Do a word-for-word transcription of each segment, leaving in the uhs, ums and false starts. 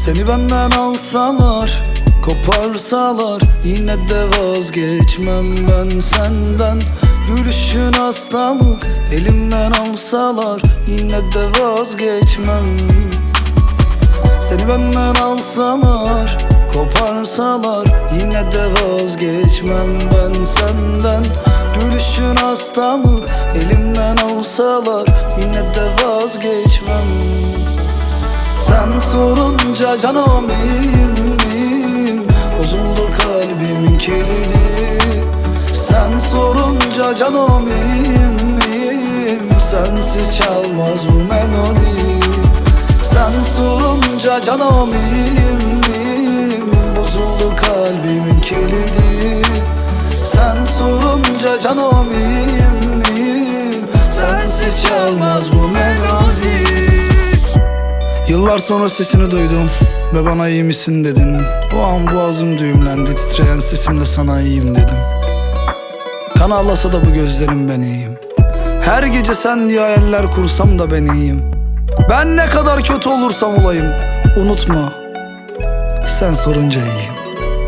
Seni benden alsalar, koparsalar, yine de vazgeçmem ben senden. Gülüşün hastalık, elimden alsalar, yine de vazgeçmem. Seni benden alsalar, koparsalar, yine de vazgeçmem ben senden. Gülüşün hastalık, elimden alsalar, yine de vazgeçmem. Sen sorunca canım iyiyim, iyiyim. Bozuldu kalbimin kilidi. Sen sorunca canım iyiyim, iyiyim. Sensiz çalmaz bu melodi. Sen sorunca canım iyiyim, iyiyim. Bozuldu kalbimin kilidi. Sen sorunca canım iyiyim, iyiyim. Sensiz çalmaz bu melodi. Yıllar sonra sesini duydum ve bana iyi misin dedin. O an boğazım düğümlendi, titreyen sesimle sana iyiyim dedim. Kan ağlasa da bu gözlerim, ben iyiyim. Her gece sen diye hayaller kursam da ben iyiyim. Ben ne kadar kötü olursam olayım, unutma, sen sorunca iyiyim.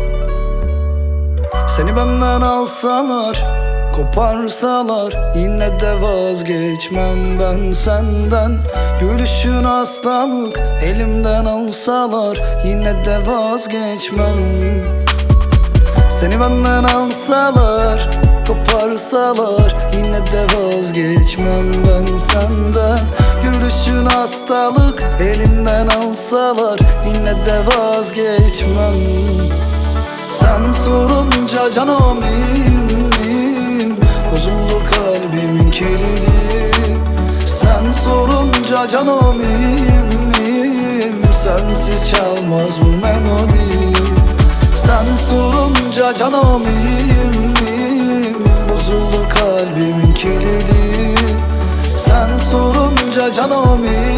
Seni benden alsalar, koparsalar, yine de vazgeçmem ben senden. Gülüşün hastalık, elimden alsalar, yine de vazgeçmem. Seni benden alsalar, koparsalar, yine de vazgeçmem ben senden. Gülüşün hastalık, elimden alsalar, yine de vazgeçmem. Sen sorunca canım iyiyim, iyiyim. Bozuldu kalbimin kilidi. Sen sorunca canım iyiyim, iyiyim. Sensiz çalmaz bu melodi. Sen sorunca canım iyiyim, iyiyim. Bozuldu kalbimin kilidi. Sen sorunca canım iyiyim.